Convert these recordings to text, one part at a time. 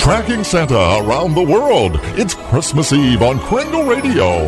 Tracking Santa around the world. It's Christmas Eve on Kringle Radio.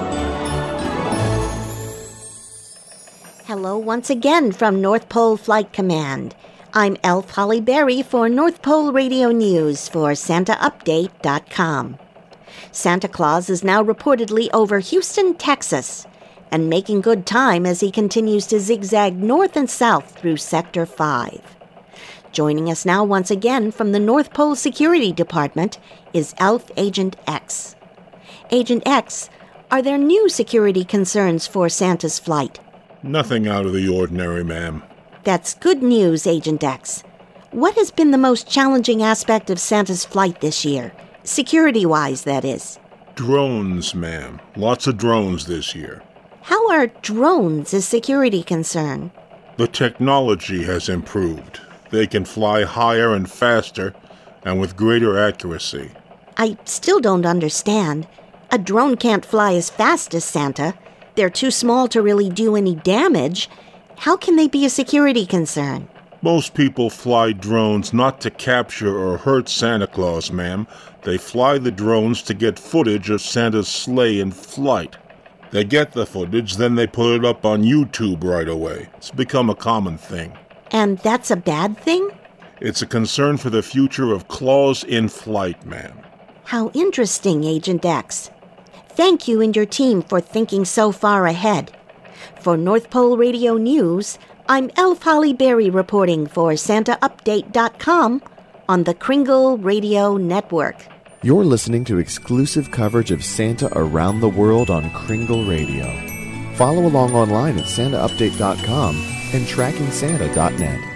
Hello once again from North Pole Flight Command. I'm Elf Holly Berry for North Pole Radio News for SantaUpdate.com. Santa Claus is now reportedly over Houston, Texas, and making good time as he continues to zigzag north and south through Sector 5. Joining us now once again from the North Pole Security Department is Elf Agent X. Agent X, are there new security concerns for Santa's flight? Nothing out of the ordinary, ma'am. That's good news, Agent X. What has been the most challenging aspect of Santa's flight this year? Security-wise, that is. Drones, ma'am. Lots of drones this year. How are drones a security concern? The technology has improved. They can fly higher and faster, and with greater accuracy. I still don't understand. A drone can't fly as fast as Santa. They're too small to really do any damage. How can they be a security concern? Most people fly drones not to capture or hurt Santa Claus, ma'am. They fly the drones to get footage of Santa's sleigh in flight. They get the footage, then they put it up on YouTube right away. It's become a common thing. And that's a bad thing? It's a concern for the future of Claus in flight, ma'am. How interesting, Agent X. Thank you and your team for thinking so far ahead. For North Pole Radio News, I'm Elf Holly Berry reporting for SantaUpdate.com on the Kringle Radio Network. You're listening to exclusive coverage of Santa around the world on Kringle Radio. Follow along online at SantaUpdate.com and TrackingSanta.net.